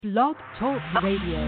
Blog Talk Radio.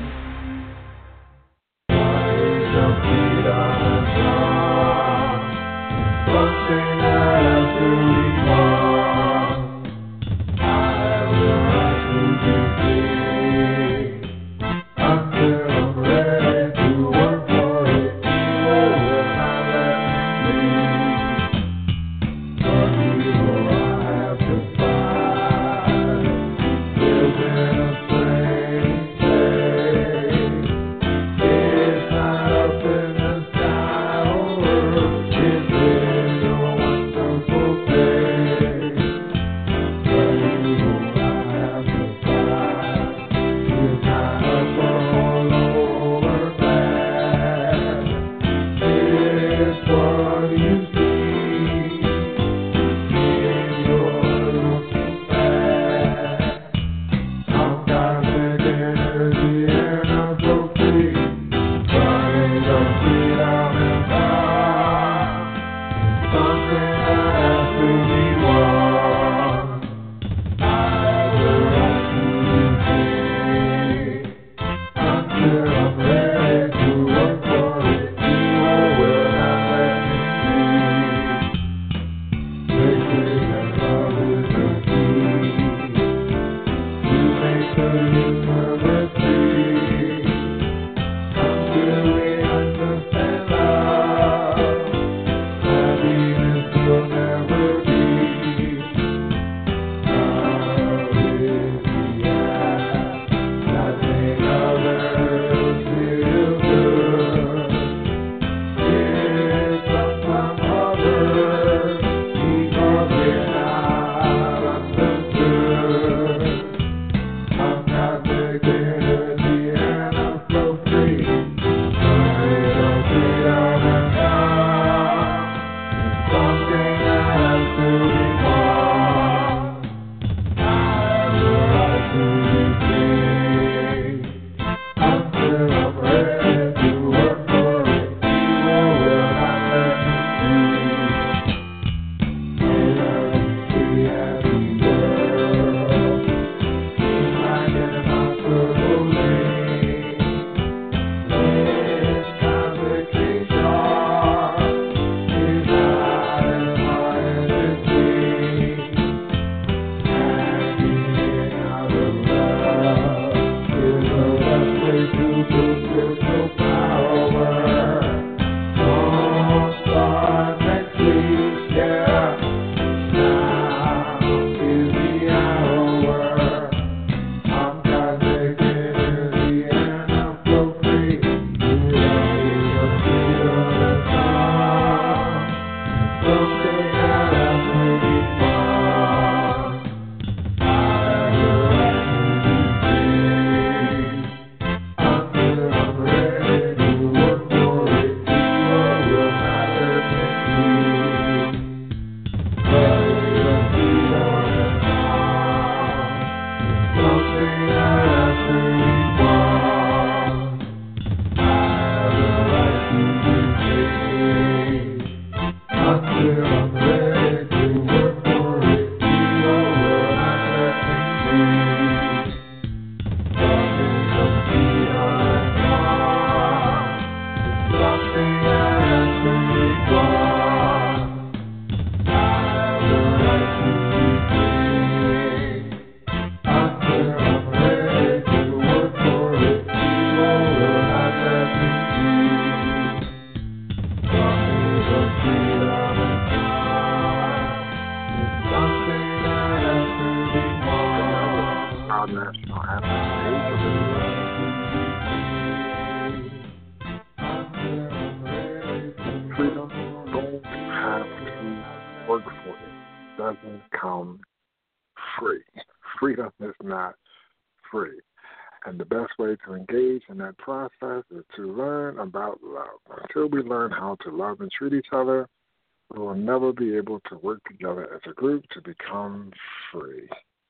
Freedom is not free. And the best way to engage in that process is to learn about love. Until we learn how to love and treat each other, we will never be able to work together as a group to become free.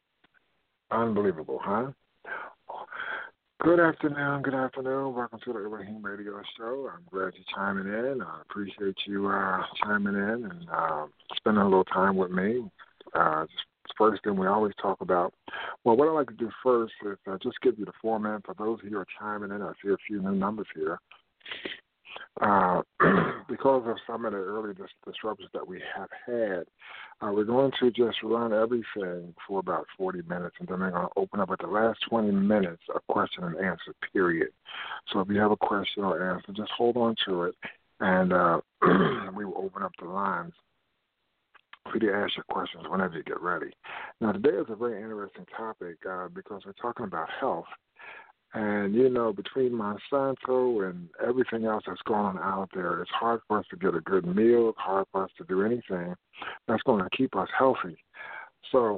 Unbelievable, huh? Good afternoon. Welcome to the Ibrahim Radio Show. I'm glad you're chiming in. I appreciate you chiming in and spending a little time with me. Just First thing we always talk about. Well, what I like to do first is just give you the format for those of you who are chiming in. I see a few new numbers here. Because of some of the early disruptions that we have had, we're going to just run everything for about 40 minutes, and then we're going to open up at the last 20 minutes a question and answer period. So if you have a question or answer, just hold on to it, and we will open up the lines for you to ask your questions whenever you get ready. Now, today is a very interesting topic because we're talking about health. And, you know, between Monsanto and everything else that's going on out there, it's hard for us to get a good meal. It's hard for us to do anything that's going to keep us healthy. So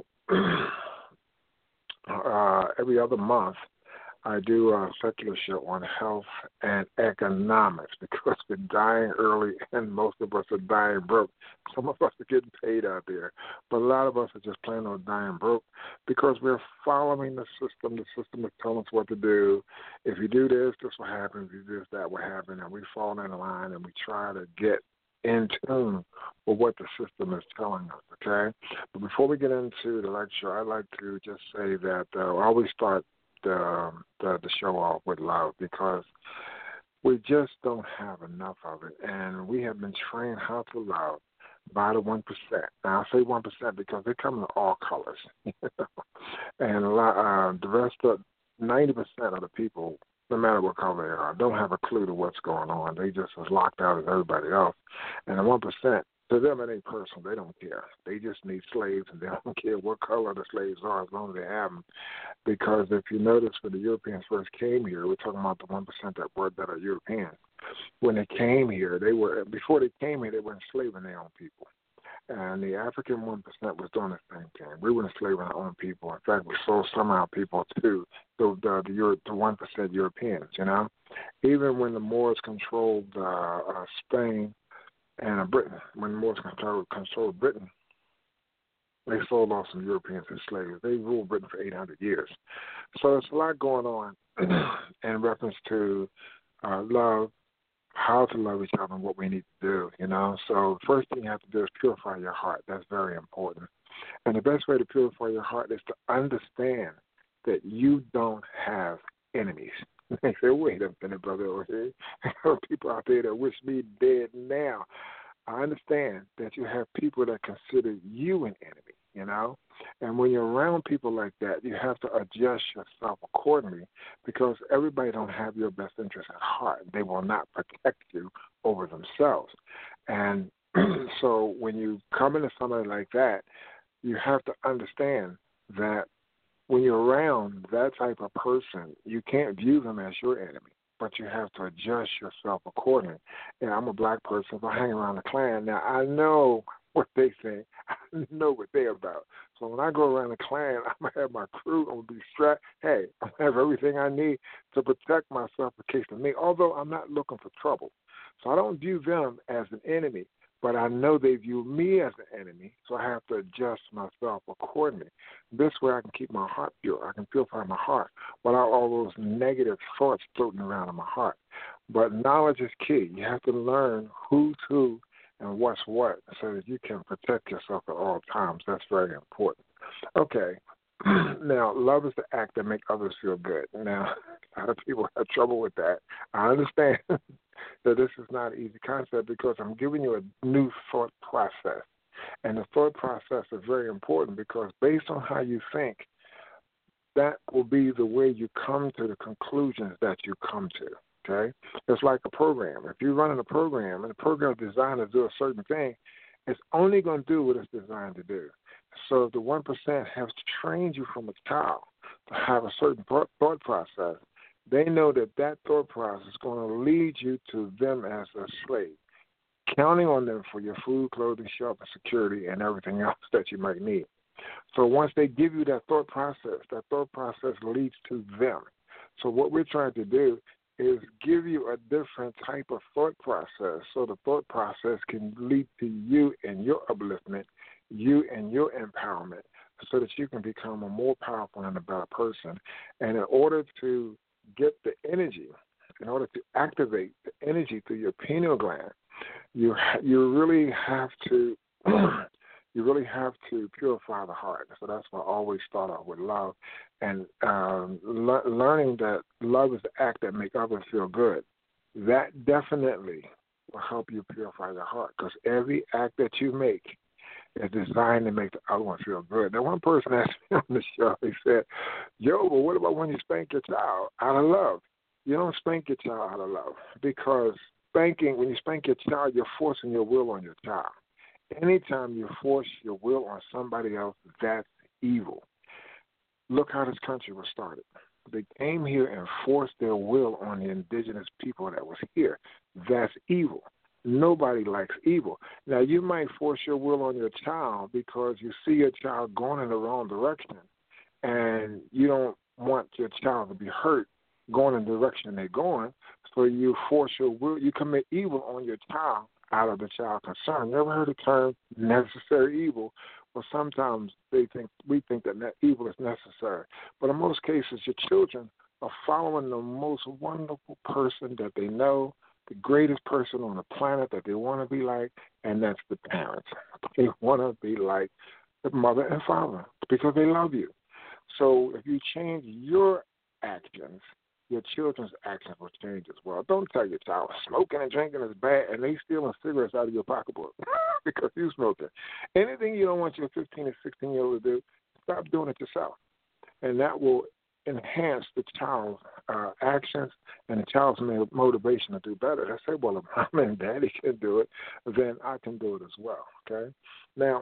every other month, I do a secular show on health and economics because we're dying early and most of us are dying broke. Some of us are getting paid out there, but a lot of us are just plain on dying broke because we're following the system. The system is telling us what to do. If you do this, this will happen. If you do this, that will happen. And we fall in line and we try to get in tune with what the system is telling us, okay? But before we get into the lecture, I'd like to just say that I always start the show off with love because we just don't have enough of it, and we have been trained how to love by the 1%. Now I say 1% because they come in all colors, and the rest of 90% of the people, no matter what color they are, don't have a clue to what's going on. They just as locked out as everybody else, and the 1%. To them, it ain't personal. They don't care. They just need slaves, and they don't care what color the slaves are as long as they have them. Because if you notice, when the Europeans first came here, we're talking about the 1% that are Europeans. When they came here, before they came here, they were enslaving their own people. And the African 1% was doing the same thing. We were enslaving our own people. In fact, we sold some of our people to the 1% Europeans, you know. Even when the Moors controlled Spain, and Britain, when the Moors controlled Britain, they sold off some Europeans as slaves. They ruled Britain for 800 years. So there's a lot going on in reference to love, how to love each other, and what we need to do, you know. So the first thing you have to do is purify your heart. That's very important. And the best way to purify your heart is to understand that you don't have enemies. They say, wait a minute, brother, over here. There are people out there that wish me dead now. I understand that you have people that consider you an enemy, you know. And when you're around people like that, you have to adjust yourself accordingly because everybody don't have your best interest at heart. They will not protect you over themselves. And so when you come into somebody like that, you have to understand that when you're around that type of person, you can't view them as your enemy, but you have to adjust yourself accordingly. And I'm a black person, if I hang around the Klan, now I know what they say. I know what they're about. So when I go around the Klan, I'm going to have my crew, I'm going to be strapped. Hey, I'm going to have everything I need to protect myself in case of me, although I'm not looking for trouble. So I don't view them as an enemy, but I know they view me as an enemy, so I have to adjust myself accordingly. This way I can keep my heart pure. I can purify my heart without all those negative thoughts floating around in my heart. But knowledge is key. You have to learn who's who and what's what so that you can protect yourself at all times. That's very important. Okay. Now, love is the act that makes others feel good. Now, a lot of people have trouble with that. I understand that this is not an easy concept because I'm giving you a new thought process. And the thought process is very important because based on how you think, that will be the way you come to the conclusions that you come to. Okay? It's like a program. If you're running a program and the program is designed to do a certain thing, it's only going to do what it's designed to do. So if the 1% has trained you from a child to have a certain thought process, they know that that thought process is going to lead you to them as a slave, counting on them for your food, clothing, shelter, security, and everything else that you might need. So once they give you that thought process leads to them. So what we're trying to do is give you a different type of thought process so the thought process can lead to you and your upliftment, you and your empowerment, so that you can become a more powerful and a better person. And in order to get the energy, in order to activate the energy through your pineal gland, you really have to you really have to purify the heart. So that's why I always start off with love and learning that love is the act that makes others feel good. That definitely will help you purify your heart because every act that you make is designed to make the other one feel good. Now, one person asked me on the show, he said, "Yo, but what about when you spank your child out of love?" You don't spank your child out of love because when you spank your child, you're forcing your will on your child. Anytime you force your will on somebody else, that's evil. Look how this country was started. They came here and forced their will on the indigenous people that was here. That's evil. Nobody likes evil. Now, you might force your will on your child because you see your child going in the wrong direction, and you don't want your child to be hurt going in the direction they're going, so you force your will. You commit evil on your child out of the child concern. You ever heard the term necessary evil? Well, sometimes we think that evil is necessary. But in most cases, your children are following the most wonderful person that they know, the greatest person on the planet that they want to be like, and that's the parents. They want to be like the mother and father because they love you. So if you change your actions, your children's actions will change as well. Don't tell your child smoking and drinking is bad and they stealing cigarettes out of your pocketbook because you smoking. Anything you don't want your 15 or 16-year-old to do, stop doing it yourself. And that will enhance the child's actions and the child's motivation to do better. They say, well, if mom and daddy can do it, then I can do it as well, okay? Now,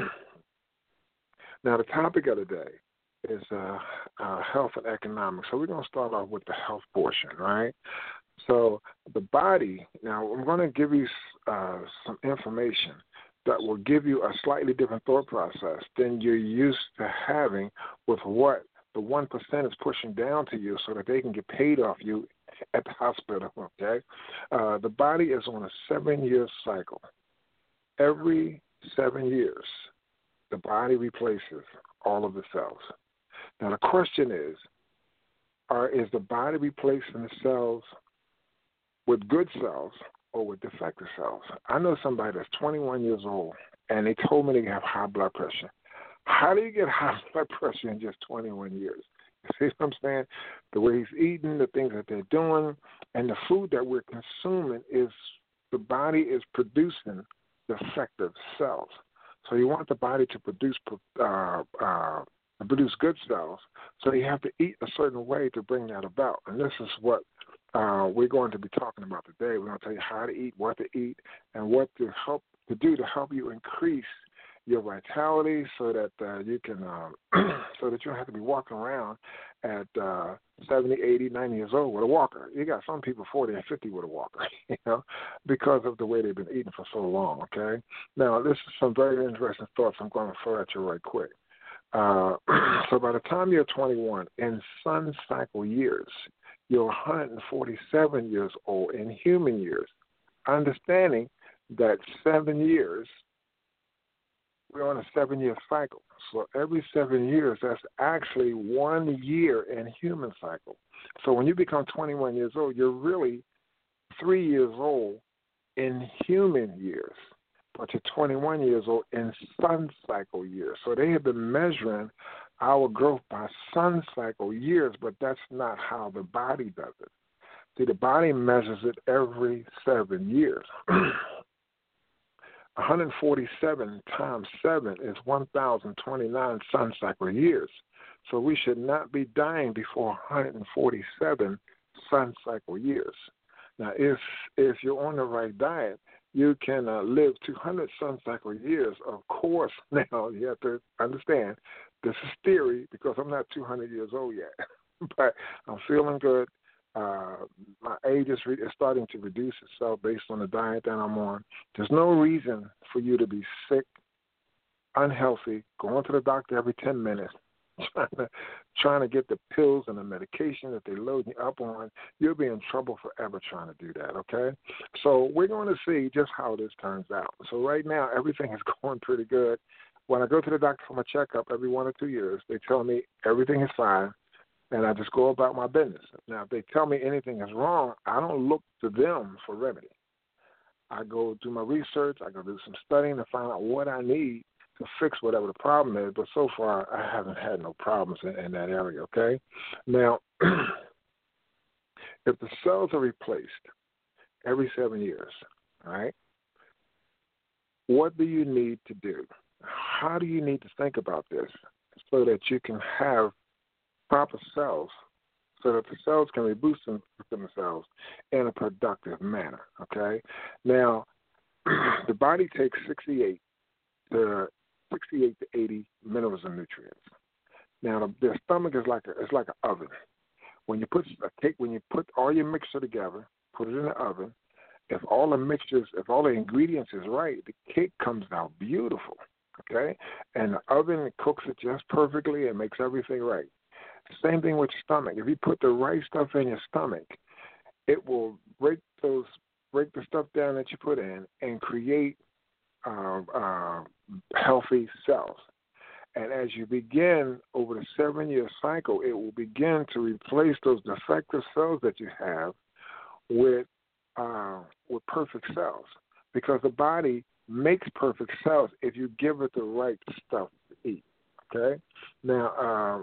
the topic of the day is health and economics. So we're going to start off with the health portion, right? So the body, now I'm going to give you some information that will give you a slightly different thought process than you're used to having with what the 1% is pushing down to you so that they can get paid off you at the hospital, okay? The body is on a 7-year cycle. Every 7 years, the body replaces all of the cells. Now, the question is the body replacing the cells with good cells or with defective cells? I know somebody that's 21 years old, and they told me they have high blood pressure. How do you get high blood pressure in just 21 years? You see what I'm saying? The way he's eating, the things that they're doing, and the food that we're consuming is the body is producing defective cells. So you want the body to produce good cells, so you have to eat a certain way to bring that about. And this is what we're going to be talking about today. We're going to tell you how to eat, what to eat, and what to do to help you increase your vitality so that you can so that you don't have to be walking around at 70, 80, 90 years old with a walker. You got some people 40 and 50 with a walker, because of the way they've been eating for so long, okay? Now, this is some very interesting thoughts I'm going to throw at you right quick. So by the time you're 21, in sun cycle years, you're 147 years old in human years, understanding that 7 years, we're on a 7-year cycle. So every 7 years, that's actually 1 year in human cycle. So when you become 21 years old, you're really 3 years old in human years, but you're 21 years old in sun cycle years. So they have been measuring our growth by sun cycle years, but that's not how the body does it. See, the body measures it every 7 years. 147 times 7 is 1,029 sun cycle years. So we should not be dying before 147 sun cycle years. Now, if you're on the right diet, you can live 200 sun cycle years. Of course, now you have to understand this is theory because I'm not 200 years old yet, but I'm feeling good. My age is starting to reduce itself based on the diet that I'm on. There's no reason for you to be sick, unhealthy, going to the doctor every 10 minutes, trying to get the pills and the medication that they load you up on. You'll be in trouble forever trying to do that, okay? So we're going to see just how this turns out. So right now, everything is going pretty good. When I go to the doctor for my checkup every 1 or 2 years, they tell me everything is fine. And I just go about my business. Now, if they tell me anything is wrong, I don't look to them for remedy. I go do my research. I go do some studying to find out what I need to fix whatever the problem is. But so far, I haven't had no problems in that area, okay? Now, if the cells are replaced every 7 years, all right, what do you need to do? How do you need to think about this so that you can have proper cells so that the cells can reboost themselves in a productive manner, okay? Now, the body takes 68 to 80 minerals and nutrients. Now, the stomach is like an oven. When you put all your mixture together, put it in the oven, if all the ingredients is right, the cake comes out beautiful, okay? And the oven cooks it just perfectly and makes everything right. Same thing with your stomach. If you put the right stuff in your stomach, it will break the stuff down that you put in and create healthy cells. And as you begin over the 7-year cycle, it will begin to replace those defective cells that you have with perfect cells, because the body makes perfect cells if you give it the right stuff to eat. Okay? Now,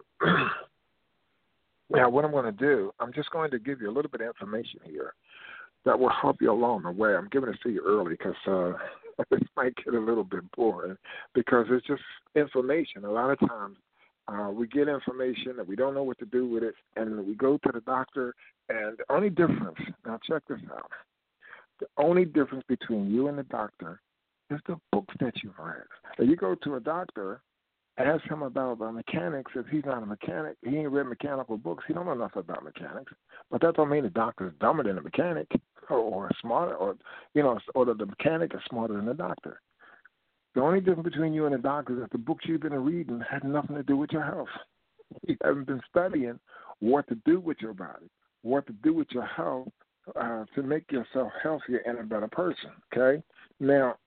what I'm going to do, I'm just going to give you a little bit of information here that will help you along the way. I'm giving it to you early because this might get a little bit boring because it's just information. A lot of times we get information and we don't know what to do with it, and we go to the doctor, and the only difference, now check this out, the only difference between you and the doctor is the books that you've read. If you go to a doctor, ask him about mechanics. If he's not a mechanic, he ain't read mechanical books, he don't know nothing about mechanics. But that don't mean the doctor is dumber than the mechanic or smarter, or the mechanic is smarter than the doctor. The only difference between you and the doctor is that the books you've been reading had nothing to do with your health. You haven't been studying what to do with your body, what to do with your health to make yourself healthier and a better person, okay? Now,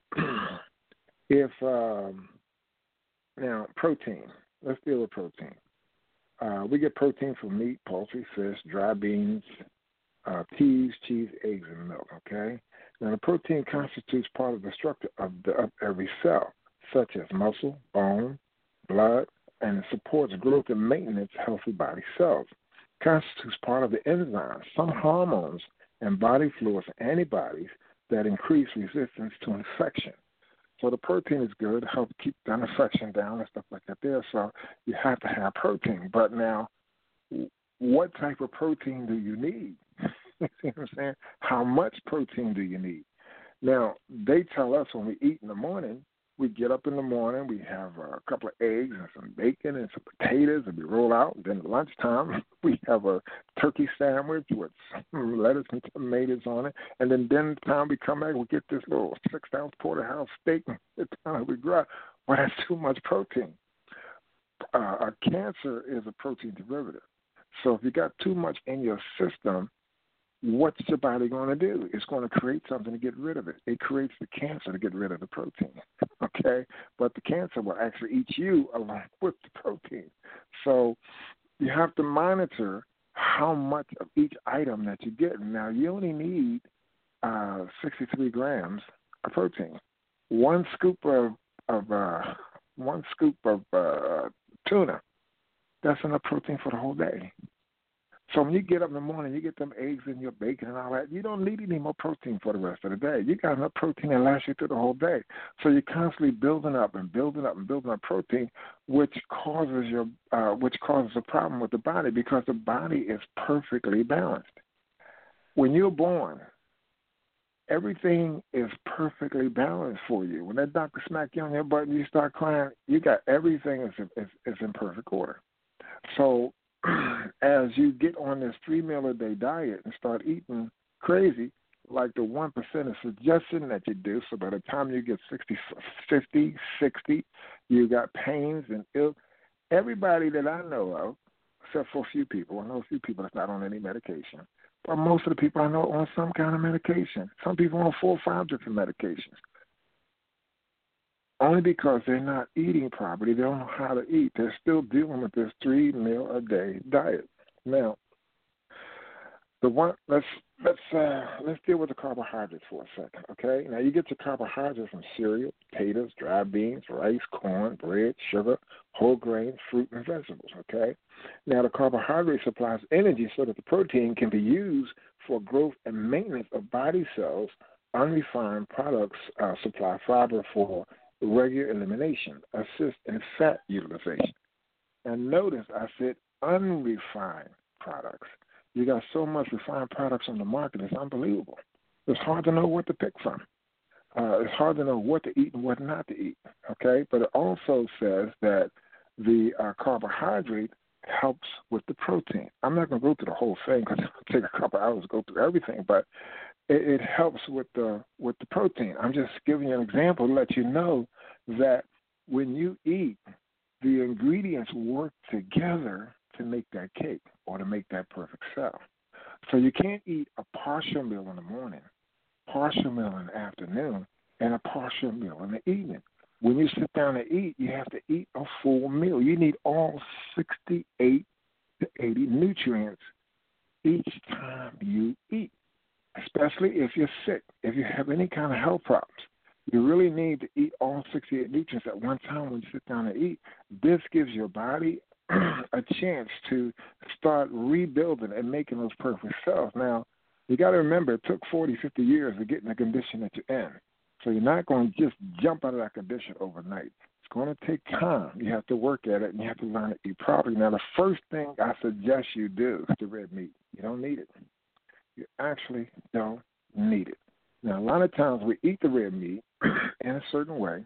Now, protein. Let's deal with protein. We get protein from meat, poultry, fish, dry beans, peas, cheese, eggs, and milk, okay? Now, the protein constitutes part of the structure of every cell, such as muscle, bone, blood, and it supports growth and maintenance of healthy body cells. It constitutes part of the enzymes, some hormones, and body fluids and antibodies that increase resistance to infection. So the protein is good, help keep the infection down and stuff like that there. So you have to have protein. But now, what type of protein do you need? You see what I'm saying? How much protein do you need? Now, they tell us when we eat in the morning, we get up in the morning, we have a couple of eggs and some bacon and some potatoes, and we roll out. And then at lunchtime, we have a turkey sandwich with some lettuce and tomatoes on it. And then dinner time, we come back, we get this little 6-ounce porterhouse steak, and it's time we grab. Well, that's too much protein. A cancer is a protein derivative. So if you got too much in your system, what's your body going to do? It's going to create something to get rid of it. It creates the cancer to get rid of the protein, okay? But the cancer will actually eat you along with the protein. So you have to monitor how much of each item that you get. Now, you only need 63 grams of protein. One scoop of tuna, that's enough protein for the whole day. So when you get up in the morning, you get them eggs and your bacon and all that, you don't need any more protein for the rest of the day. You got enough protein that lasts you through the whole day. So you're constantly building up protein, which causes a problem with the body because the body is perfectly balanced. When you're born, everything is perfectly balanced for you. When that doctor smacks you on your butt and you start crying, you got everything is in perfect order. So as you get on this 3-meal-a-day diet and start eating crazy, like the 1% is suggesting that you do, so by the time you get 50, 60, you got pains and ill. Everybody that I know of, except for a few people, I know a few people that's not on any medication, but most of the people I know are on some kind of medication. Some people on 4 or 5 different medications. Only because they're not eating properly, they don't know how to eat. They're still dealing with this 3-meal-a-day diet. Now, let's Let's deal with the carbohydrates for a second, okay? Now you get your carbohydrates from cereal, potatoes, dry beans, rice, corn, bread, sugar, whole grains, fruit, and vegetables, okay? Now the carbohydrate supplies energy so that the protein can be used for growth and maintenance of body cells. Unrefined products supply fiber for regular elimination, assist in fat utilization. And notice I said unrefined products. You got so much refined products on the market, it's unbelievable. It's hard to know what to pick from. It's hard to know what to eat and what not to eat, okay? But it also says that the carbohydrate helps with the protein. I'm not going to go through the whole thing because it'll take a couple hours to go through everything, but it helps with the protein. I'm just giving you an example to let you know that when you eat, the ingredients work together to make that cake or to make that perfect cell. So you can't eat a partial meal in the morning, partial meal in the afternoon, and a partial meal in the evening. When you sit down to eat, you have to eat a full meal. You need all 68 to 80 nutrients each time you eat, especially if you're sick, if you have any kind of health problems. You really need to eat all 68 nutrients at one time when you sit down to eat. This gives your body a chance to start rebuilding and making those perfect cells. Now, you got to remember, it took 40, 50 years to get in the condition that you're in. So you're not going to just jump out of that condition overnight. It's going to take time. You have to work at it, and you have to learn to eat properly. Now, the first thing I suggest you do is the red meat. You don't need it. You actually don't need it. Now, a lot of times we eat the red meat in a certain way,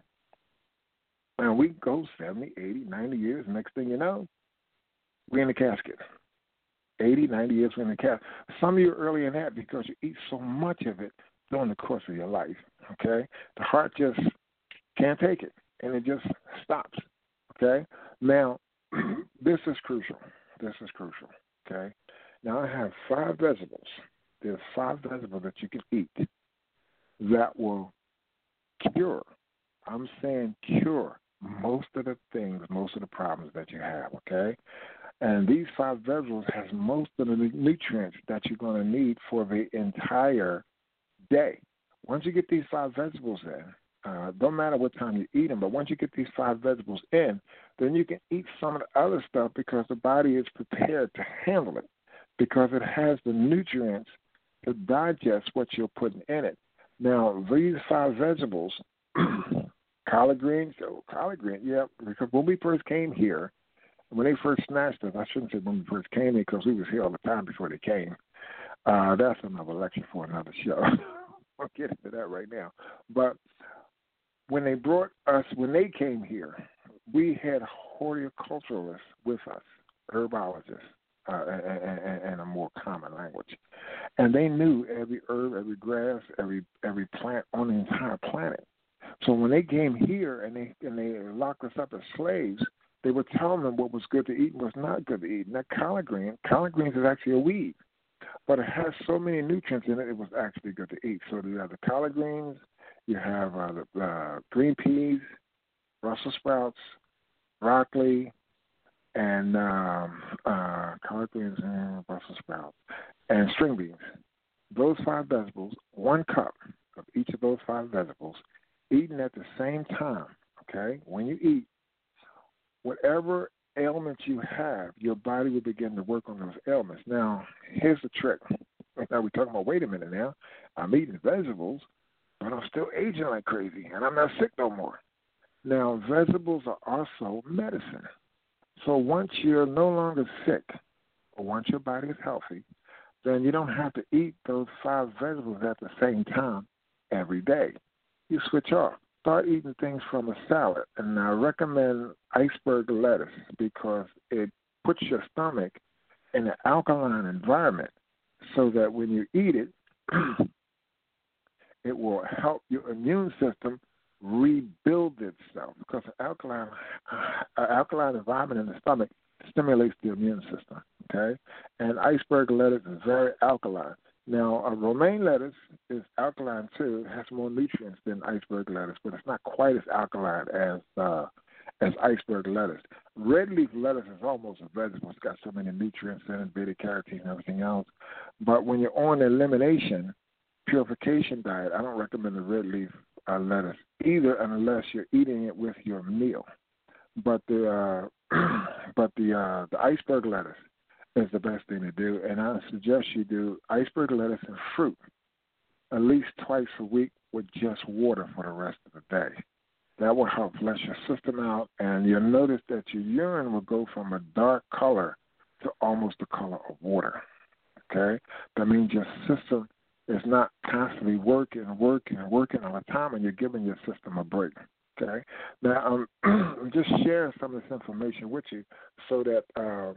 and we go 70, 80, 90 years. Next thing you know, we're in the casket. 80, 90 years, we're in the casket. Some of you are earlier than that because you eat so much of it during the course of your life, okay? The heart just can't take it, and it just stops, okay? Now, this is crucial. This is crucial, okay? Now, I have 5 vegetables. There's 5 vegetables that you can eat that will cure, I'm saying cure, most of the things, most of the problems that you have, okay? And these 5 vegetables has most of the nutrients that you're going to need for the entire day. Once you get these 5 vegetables in, don't matter what time you eat them, but once you get these 5 vegetables in, then you can eat some of the other stuff because the body is prepared to handle it because it has the nutrients to digest what you're putting in it. Now, these 5 vegetables, collard greens, yeah, because when we first came here, when they first snatched us, I shouldn't say when we first came here because we was here all the time before they came. That's another lecture for another show. I'll get into that right now. But when they came here, we had horticulturalists with us, herbologists, in a more common language. And they knew every herb, every grass, every plant on the entire planet. So when they came here and they locked us up as slaves, they were telling them what was good to eat and what's not good to eat. And that collard greens is actually a weed, but it has so many nutrients in it, it was actually good to eat. So you have the collard greens, you have the green peas, Brussels sprouts, broccoli, and collard greens and Brussels sprouts, and string beans. Those 5 vegetables, 1 cup of each of those 5 vegetables, eaten at the same time, okay? When you eat, whatever ailments you have, your body will begin to work on those ailments. Now, here's the trick. Now we're talking about, wait a minute now, I'm eating vegetables, but I'm still aging like crazy, and I'm not sick no more. Now, vegetables are also medicine. So once you're no longer sick, or once your body is healthy, then you don't have to eat those 5 vegetables at the same time every day. You switch off. Start eating things from a salad. And I recommend iceberg lettuce because it puts your stomach in an alkaline environment so that when you eat it, it will help your immune system rebuild itself because an alkaline environment in the stomach stimulates the immune system, okay? And iceberg lettuce is very alkaline. Now, romaine lettuce is alkaline too. It has more nutrients than iceberg lettuce, but it's not quite as alkaline as iceberg lettuce. Red leaf lettuce is almost a vegetable. It's got so many nutrients in it, beta carotene and everything else. But when you're on the elimination, purification diet, I don't recommend the red leaf lettuce either unless you're eating it with your meal. But the the iceberg lettuce is the best thing to do, and I suggest you do iceberg lettuce and fruit at least twice a week with just water for the rest of the day. That will help flush your system out, and you'll notice that your urine will go from a dark color to almost the color of water. Okay? That means your system is not constantly working all the time, and you're giving your system a break. Okay? Now, I'm just sharing some of this information with you so that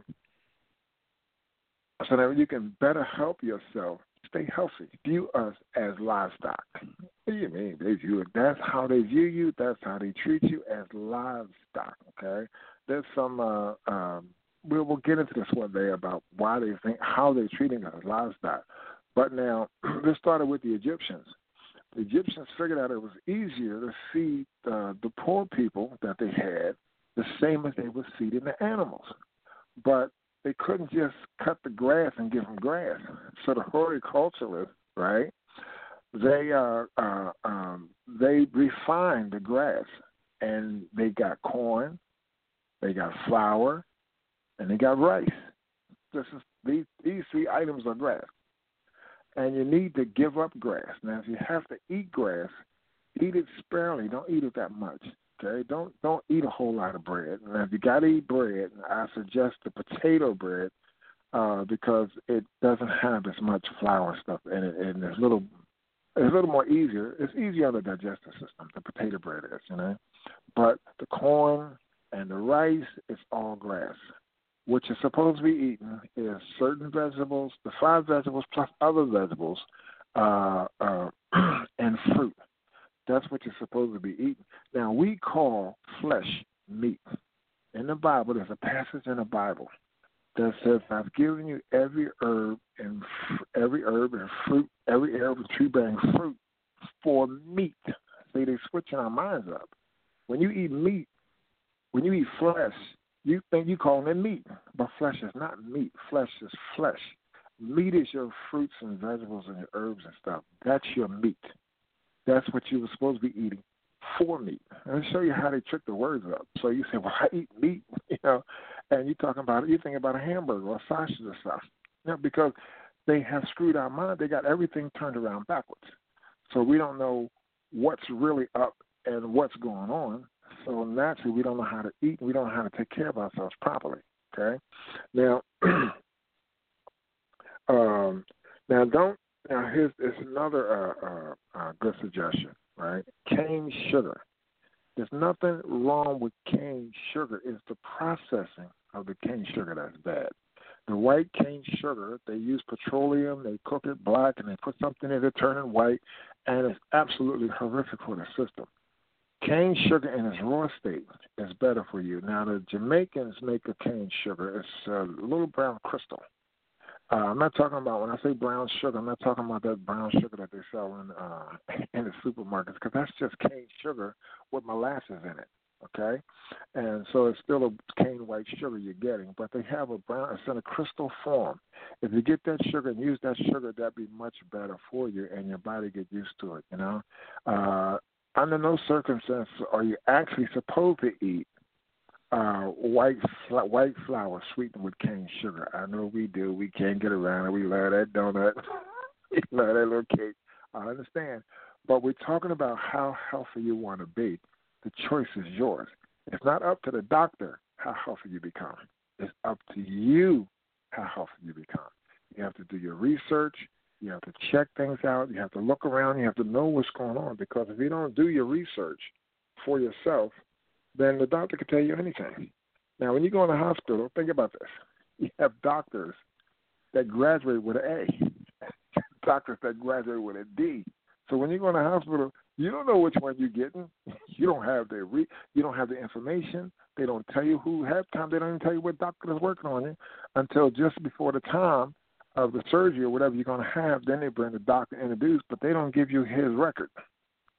you can better help yourself stay healthy. View us as livestock. What do you mean? That's how they view you. That's how they treat you, as livestock. Okay. There's some. We'll get into this one day about why they think how they're treating us as livestock. But now this started with the Egyptians. The Egyptians figured out it was easier to feed the poor people that they had the same as they were feeding the animals, but they couldn't just cut the grass and give them grass. So the horticulturalists, right? They refined the grass, and they got corn, they got flour, and they got rice. These three items are grass, and you need to give up grass. Now, if you have to eat grass, eat it sparingly. Don't eat it that much. Okay, don't eat a whole lot of bread. Now, if you got to eat bread, I suggest the potato bread because it doesn't have as much flour and stuff in it, and it's a little more easier. It's easier on the digestive system. The potato bread is, but the corn and the rice is all grass. What you're supposed to be eating is certain vegetables, the 5 vegetables plus other vegetables, and fruit. That's what you're supposed to be eating. Now, we call flesh meat. In the Bible, there's a passage in the Bible that says, I've given you every herb and fruit, every herb and tree bearing fruit for meat. See, they're switching our minds up. When you eat meat, when you eat flesh, you think you call it meat, but flesh is not meat. Flesh is flesh. Meat is your fruits and vegetables and your herbs and stuff. That's your meat. That's what you were supposed to be eating for meat. I'll show you how they trick the words up. So you say, well, I eat meat, and you're talking about it. You think about a hamburger or sausage or stuff. Because they have screwed our mind. They got everything turned around backwards. So we don't know what's really up and what's going on. So naturally, we don't know how to eat, and we don't know how to take care of ourselves properly. Okay. Now, here's another good suggestion, right? Cane sugar. There's nothing wrong with cane sugar. It's the processing of the cane sugar that's bad. The white cane sugar, they use petroleum, they cook it black, and they put something in it to turn it white, and it's absolutely horrific for the system. Cane sugar in its raw state is better for you. Now, the Jamaicans make a cane sugar. It's a little brown crystal. I'm not talking about, when I say brown sugar, I'm not talking about that brown sugar that they sell in the supermarkets, because that's just cane sugar with molasses in it, okay? And so it's still a cane white sugar you're getting, but they have a brown, it's in a crystal form. If you get that sugar and use that sugar, that'd be much better for you, and your body get used to it, Under no circumstances are you actually supposed to eat white flour sweetened with cane sugar. I know we do. We can't get around it. We love that donut. We love that little cake. I understand. But we're talking about how healthy you want to be. The choice is yours. It's not up to the doctor how healthy you become. It's up to you how healthy you become. You have to do your research. You have to check things out. You have to look around. You have to know what's going on, because if you don't do your research for yourself, then the doctor can tell you anything. Now, when you go in the hospital, think about this. You have doctors that graduate with an A, doctors that graduate with a D. So when you go in the hospital, you don't know which one you're getting. You don't have the information. They don't tell you who. Half the time, they don't even tell you what doctor is working on you until just before the time of the surgery or whatever you're going to have. Then they bring the doctor introduced, but they don't give you his record.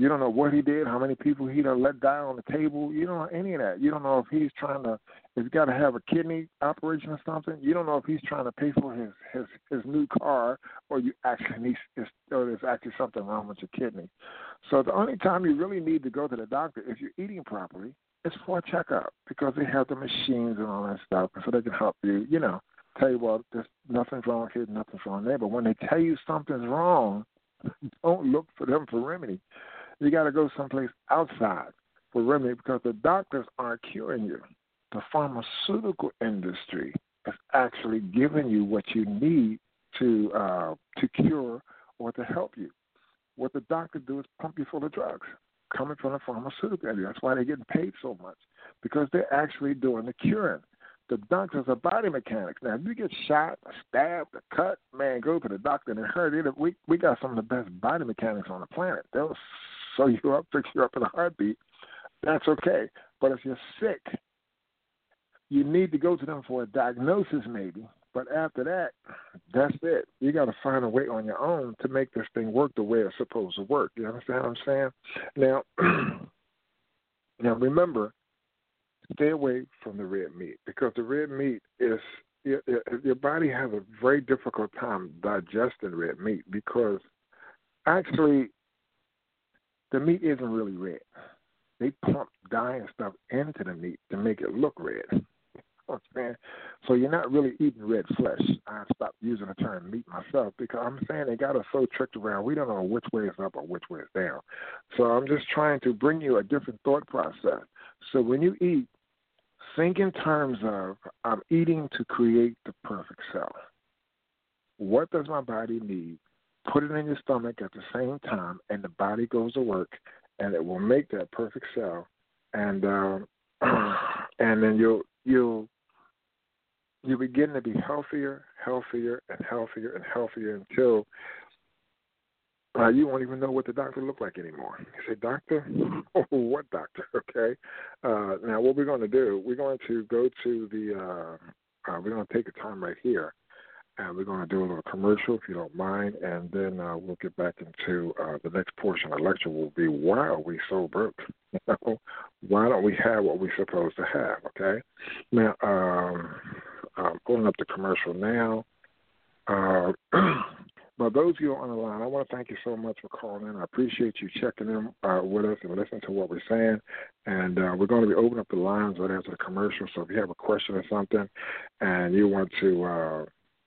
You don't know what he did, how many people he done let die on the table. You don't know any of that. You don't know if he's if he's got to have a kidney operation or something. You don't know if he's trying to pay for his new car, or there's actually something wrong with your kidney. So the only time you really need to go to the doctor if you're eating properly is for a checkup, because they have the machines and all that stuff, so they can help you, tell you, well, there's nothing's wrong here, nothing's wrong there. But when they tell you something's wrong, don't look for them for remedy. You got to go someplace outside for remedy, because the doctors aren't curing you. The pharmaceutical industry is actually giving you what you need to cure or to help you. What the doctor do is pump you full of drugs coming from the pharmaceutical industry. That's why they're getting paid so much, because they're actually doing the curing. The doctors are body mechanics. Now, if you get shot, stabbed, or cut, man, go to the doctor and hurt it. We got some of the best body mechanics on the planet. They'll sew you up, fix you up in a heartbeat. That's okay. But if you're sick, you need to go to them for a diagnosis maybe. But after that, that's it. You got to find a way on your own to make this thing work the way it's supposed to work. You understand what I'm saying? Now remember, stay away from the red meat, because the red meat is your body has a very difficult time digesting red meat, because actually the meat isn't really red. They pump dye and stuff into the meat to make it look red. You know what I'm saying? So you're not really eating red flesh. I stopped using the term meat myself, because I'm saying they got us so tricked around. We don't know which way is up or which way is down. So I'm just trying to bring you a different thought process. So when you eat, think in terms of, I'm eating to create the perfect cell. What does my body need? Put it in your stomach at the same time, and the body goes to work, and it will make that perfect cell. And then you'll begin to be healthier, and healthier until you won't even know what the doctor looked like anymore. You say, doctor? Oh, what doctor? Okay. Now, what we're going to do, we're going to go to we're going to take a time right here, and we're going to do a little commercial, if you don't mind, and then we'll get back into the next portion of the lecture will be, why are we so broke? Why don't we have what we're supposed to have, okay? Now, I'm pulling up the commercial now. But those of you on the line, I want to thank you so much for calling in. I appreciate you checking in with us and listening to what we're saying. And we're going to be opening up the lines right after the commercial. So if you have a question or something, and you want to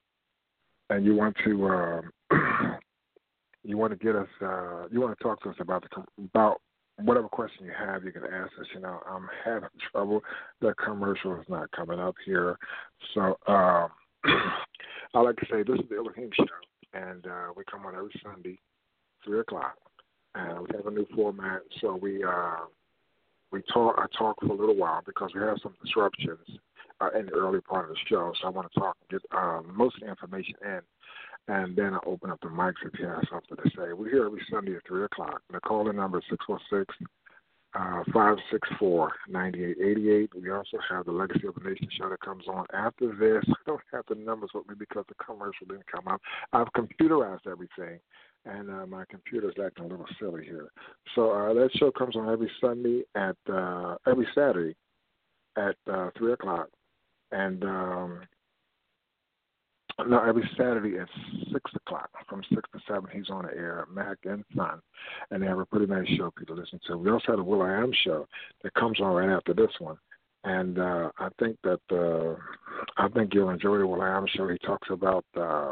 get us, you want to talk to us about whatever question you have, you can ask us. I'm having trouble. The commercial is not coming up here. So I like to say this is the Elohim Show. And we come on every Sunday, 3 o'clock, and we have a new format. So I talk for a little while, because we have some disruptions in the early part of the show. So I want to talk and get most of the information in, and then I open up the mics if you have something to say. We're here every Sunday at 3 o'clock. The call-in number is 646-564-9888. We also have the Legacy of the Nation show that comes on after this. I don't have the numbers with me because the commercial didn't come up. I've computerized everything, and my computer's acting a little silly here. So that show comes on every Saturday at 3 o'clock, and every Saturday at 6 o'clock. From 6 to 7, he's on the air, Mac and Son. And they have a pretty nice show for you to listen to. We also have the Will.i.am show that comes on right after this one. And I think you'll enjoy the Will.i.am show. He talks about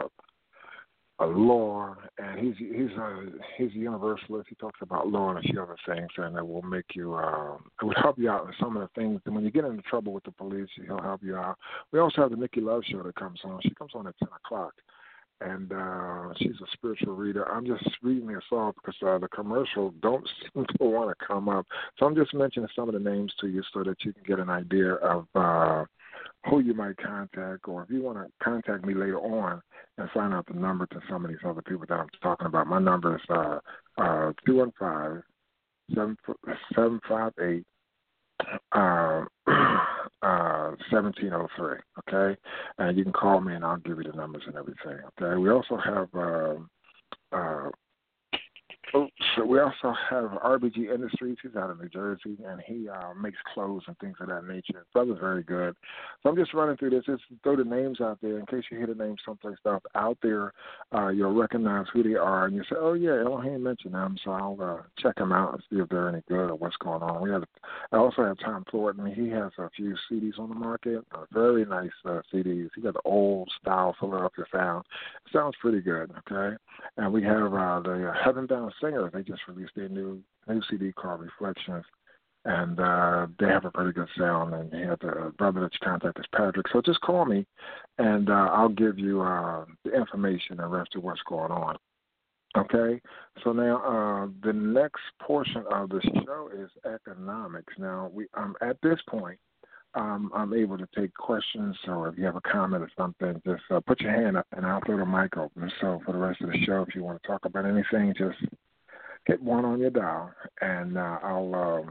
law, and he's a universalist. He talks about law and a few other things, and it will make you, it will help you out in some of the things. And when you get into trouble with the police, he'll help you out. We also have the Nikki Love show that comes on. She comes on at 10 o'clock, and she's a spiritual reader. I'm just reading this off because the commercial don't seem to want to come up. So I'm just mentioning some of the names to you so that you can get an idea of who you might contact, or if you want to contact me later on and find out the number to some of these other people that I'm talking about. My number is 215-758-1703, okay? And you can call me and I'll give you the numbers and everything, okay? We also have, We also have RBG Industries. He's out of New Jersey, and he makes clothes and things of that nature. Brother's very good. So I'm just running through this. Just throw the names out there in case you hear the names someplace else out there. You'll recognize who they are, and you say, "Oh yeah, Elohim mentioned them." So I'll check them out and see if they're any good or what's going on. I also have Tom Thornton. He has a few CDs on the market. Very nice CDs. He got the old style Philadelphia sound. It sounds pretty good. Okay, and we have the Heaven Bound Singers. They just released their new CD called Reflections, and they have a pretty good sound. And he had the brother that you contact is Patrick. So just call me, and I'll give you the information and rest of what's going on. Okay, so now the next portion of the show is economics. Now at this point. I'm able to take questions, or if you have a comment or something, just put your hand up and I'll throw the mic open. So for the rest of the show, if you want to talk about anything, just hit one on your dial, and I'll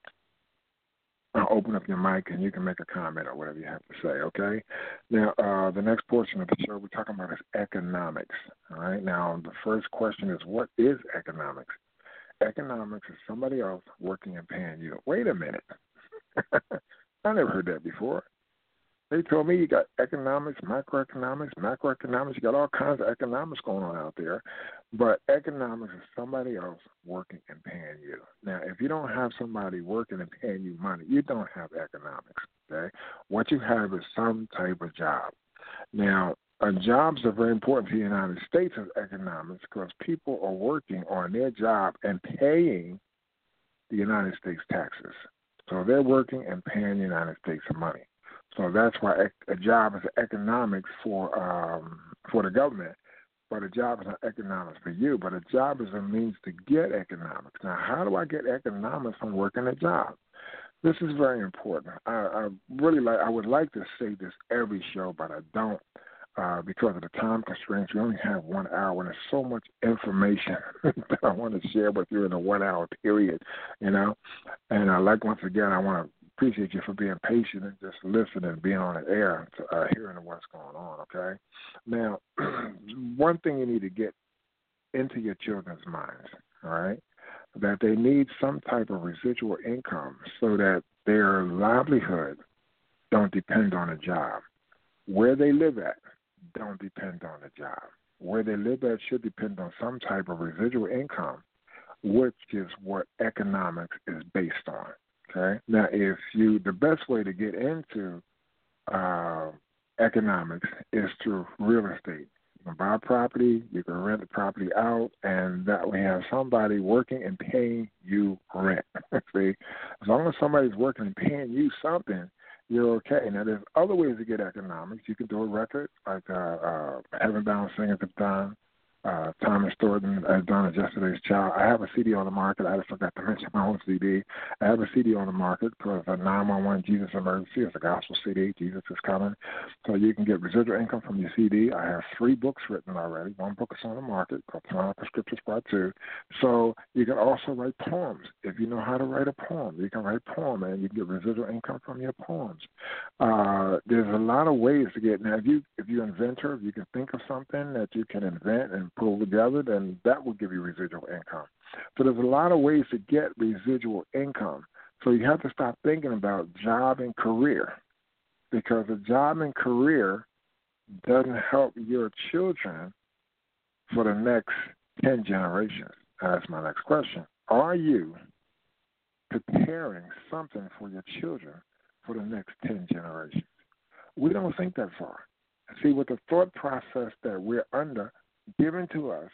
open up your mic and you can make a comment or whatever you have to say, okay? Now, the next portion of the show we're talking about is economics, all right? Now, the first question is, what is economics? Economics is somebody else working and paying you. Wait a minute. I never heard that before. They told me you got economics, microeconomics, macroeconomics. You got all kinds of economics going on out there. But economics is somebody else working and paying you. Now, if you don't have somebody working and paying you money, you don't have economics, okay? What you have is some type of job. Now, jobs are very important to the United States as economics because people are working on their job and paying the United States taxes. So they're working and paying the United States money. So that's why a job is economics for the government, but a job is not economics for you. But a job is a means to get economics. Now, how do I get economics from working a job? This is very important. I would like to say this every show, but I don't. Because of the time constraints, we only have 1 hour, and there's so much information that I want to share with you in a 1 hour period, you know. And once again, I want to appreciate you for being patient and just listening and being on the air, hearing what's going on, okay? Now, one thing you need to get into your children's minds, all right, that they need some type of residual income so that their livelihood don't depend on a job. Where they live at don't depend on the job. Where they live at should depend on some type of residual income, which is what economics is based on. Okay. Now, the best way to get into economics is through real estate. You can buy property, you can rent the property out, and that way have somebody working and paying you rent. See, as long as somebody's working and paying you something, you're okay. Now, there's other ways to get economics. You can do a record like Heaven Bound Singers have done. Thomas Thornton has done it, Yesterday's Child. I have a CD on the market. I just forgot to mention my own CD. I have a CD on the market called 911 Jesus Emergency. It's a gospel CD. Jesus is coming. So you can get residual income from your CD. I have 3 books written already. 1 book is on the market called Canonical Scriptures Part 2. So you can also write poems. If you know how to write a poem, you can write a poem and you can get residual income from your poems. There's a lot of ways to get. Now, if you're an inventor, if you can think of something that you can invent and pull together, then that will give you residual income. So there's a lot of ways to get residual income. So you have to stop thinking about job and career, because a job and career doesn't help your children for the next 10 generations. That's my next question. Are you preparing something for your children for the next 10 generations? We don't think that far. See, with the thought process that we're under, given to us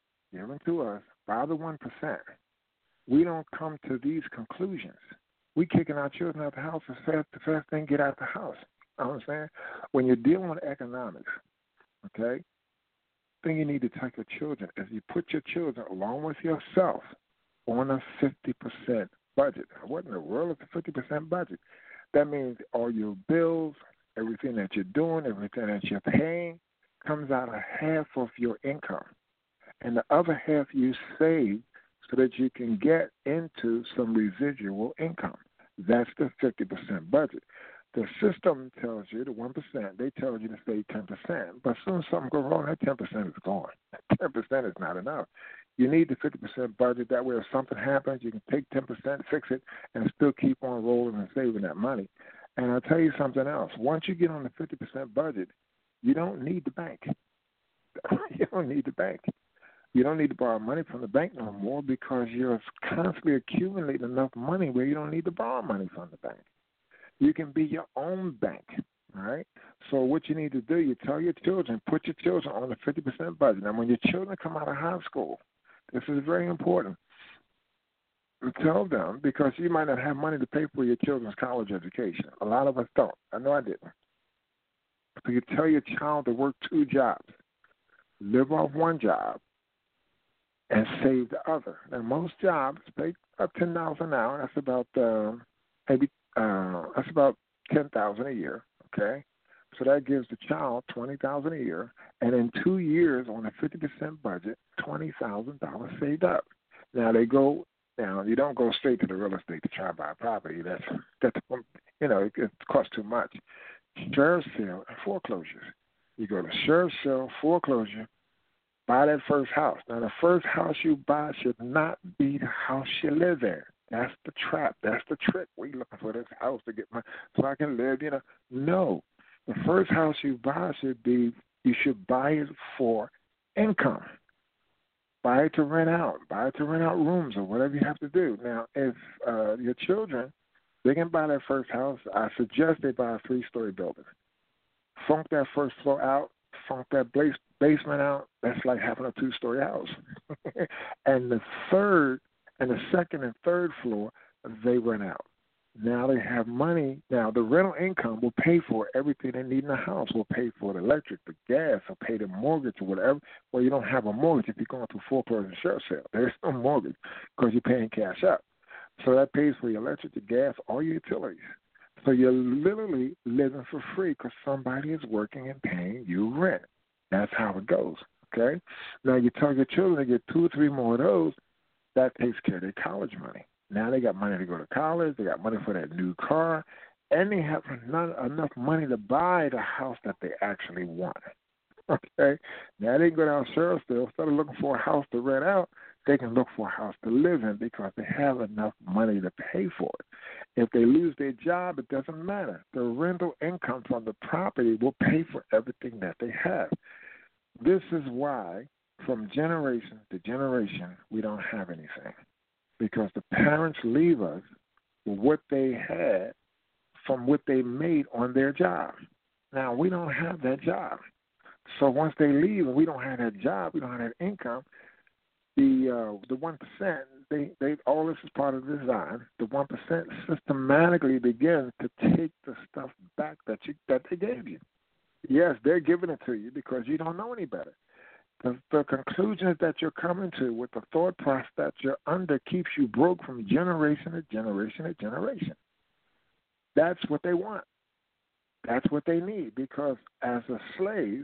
by the 1%, we don't come to these conclusions. We kicking our children out the house as fast as they can get out the house. You know what I'm saying? When you're dealing with economics, okay, the thing you need to tell your children is you put your children along with yourself on a 50% budget. What in the world is a 50% budget? That means all your bills, everything that you're doing, everything that you're paying, comes out of half of your income. And the other half you save so that you can get into some residual income. That's the 50% budget. The system tells you, the 1%, they tell you to save 10%. But as soon as something goes wrong, that 10% is gone. 10% is not enough. You need the 50% budget. That way, if something happens, you can take 10%, fix it, and still keep on rolling and saving that money. And I'll tell you something else. Once you get on the 50% budget, you don't need the bank. You don't need the bank. You don't need to borrow money from the bank no more because you're constantly accumulating enough money where you don't need to borrow money from the bank. You can be your own bank, all right? So what you need to do, you tell your children, put your children on the 50% budget. Now, when your children come out of high school, this is very important. You tell them, because you might not have money to pay for your children's college education. A lot of us don't. I know I didn't. So you tell your child to work 2 jobs, live off one job, and save the other. Now, most jobs pay up $10 an hour. That's about that's about $10,000 a year. Okay, so that gives the child $20,000 a year, and in 2 years on a 50% budget, $20,000 saved up. Now you don't go straight to the real estate to try to buy property. That's it costs too much. Sheriff's sale and foreclosures. You go to sheriff's sale, foreclosure, buy that first house. Now, the first house you buy should not be the house you live in. That's the trap. That's the trick. We looking for this house to get so I can live. No. The first house you buy you should buy it for income. Buy it to rent out. Buy it to rent out rooms or whatever you have to do. Now, if your children, they can buy their first house, I suggest they buy a 3-story building. Funk that first floor out. Funk that basement out. That's like having a 2-story house. And the second and third floor, they rent out. Now they have money. Now the rental income will pay for everything they need in the house. Will pay for the electric, the gas, will pay the mortgage or whatever. Well, you don't have a mortgage if you're going through foreclosure and sheriff sale. There's no mortgage because you're paying cash up. So that pays for your electric, your gas, all your utilities. So you're literally living for free because somebody is working and paying you rent. That's how it goes, okay? Now you tell your children to get 2 or 3 more of those, that takes care of their college money. Now they got money to go to college, they got money for that new car, and they have not enough money to buy the house that they actually want, okay? Now they can go down Sherrill, instead of looking for a house to rent out, they can look for a house to live in because they have enough money to pay for it. If they lose their job, it doesn't matter. The rental income from the property will pay for everything that they have. This is why, from generation to generation, we don't have anything. Because the parents leave us with what they had from what they made on their job. Now, we don't have that job. So once they leave and we don't have that job, we don't have that income, the 1%, they all this is part of the design. The 1% systematically begins to take the stuff back that they gave you. Yes, they're giving it to you because you don't know any better. The conclusions that you're coming to with the thought process that you're under keeps you broke from generation to generation to generation. That's what they want. That's what they need because as a slave,